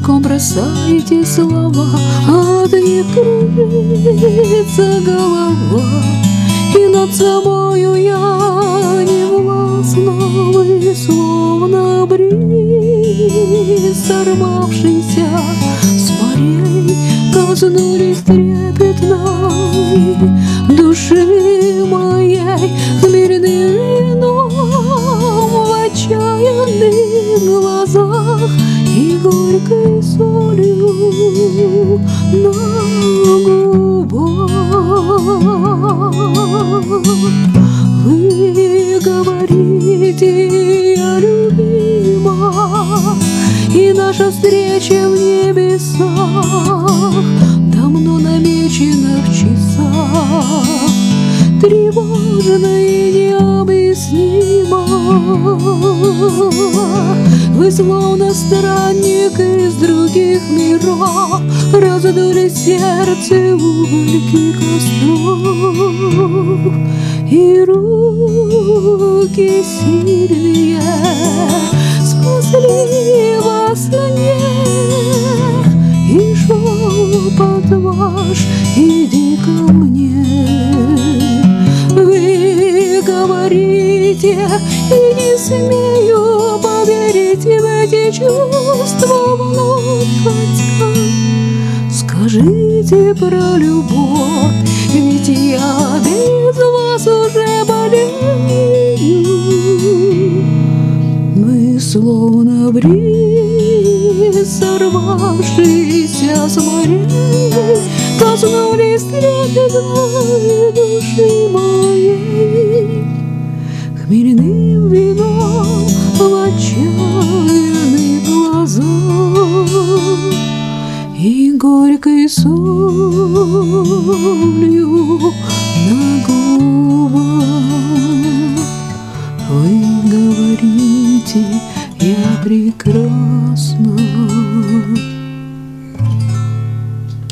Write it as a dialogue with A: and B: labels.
A: языком бросаете слова, от них кружится голова, и над собою я не властна. Вы словно бриз, сорвавшийся с морей, коснулись трепетной души моей. Хмельным вином в отчаянных глазах и горькой солью на губах. Вы говорите: я любима, и наша встреча в небесах давно намечена в часах, тревожно и необъяснимо. Вы словно странник из других миров, раздули сердце угольки костров, и руки сильные спасли вас мне, и шепот ваш: иди ко мне. Вы говорите, и не смею поверить в эти чувства вновь, хотя скажите про любовь, ведь я без вас уже болею. Вы словно бриз, сорвавшийся с морей, коснулись трепетной души моей. Хмельным вином в отчаянных глазах и горькой солью на губах. Вы говорите: я прекрасна.